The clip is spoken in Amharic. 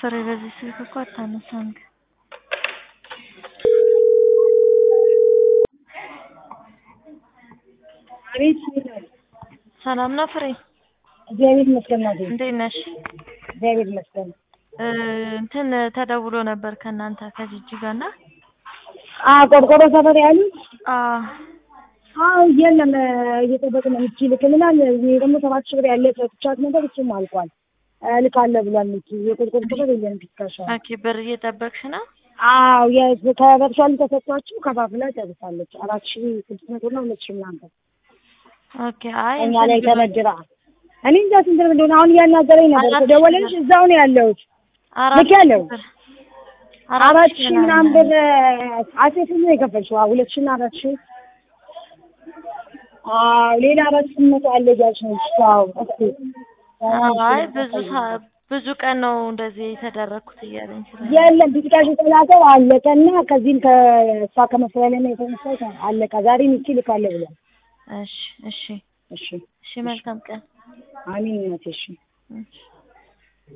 ፍሬ በዚህ ስልክ እኮ አታነሳም። አቤት ሰላም ነው ፍሬ? እግዚአብሔር ይመስገን። እንዴት ነሽ? እግዚአብሔር ይመስገን። እንትን ተደውሎ ነበር ከናንተ ከጂጂጋና ቆርቆሮ ሰፈር ያሉ አዎ የለም እየጠበቅን ነው። እቺ ልክልናል። ይሄ ደግሞ 7000 ብር ያለ ተጫት ነበር እሱም አልቋል። ልካለ ብሏል። እቺ የቆርቆሮ ሰፈር የለም ዲስካሽ። ኦኬ ብር እየጠበቅሽ ነው? አዎ ከበርሻል ተሰጥቷችሁ ከፋፍላ ጨርሳለች። 4600 ነው 2000 ምናምን። ኦኬ አይ እኛ ላይ ተበድራ እኔ እንጃ ስንት ብር እንደሆነ አሁን እያናገረኝ ነበር። ደወለልሽ? እዛው ነው ያለሁት። ልክ ያለው 4000 ምናምን ብር አሴት ነው የከፈልሽው? 2000 እና 4000 ሌላ 400 አለ ያልሽ ነው። አይ ብዙ ቀን ነው እንደዚህ የተደረኩት እያለኝ ስለዚህ የለም ቢዝጋሽ ተላቀው አለቀና ከዚህም ከሷ ከመሰለኝ የተነሳው አለቀ። ዛሬ ሚኪል ካለ ብሏል። እሺ እሺ መልካም ቀን። አሚን። እሺ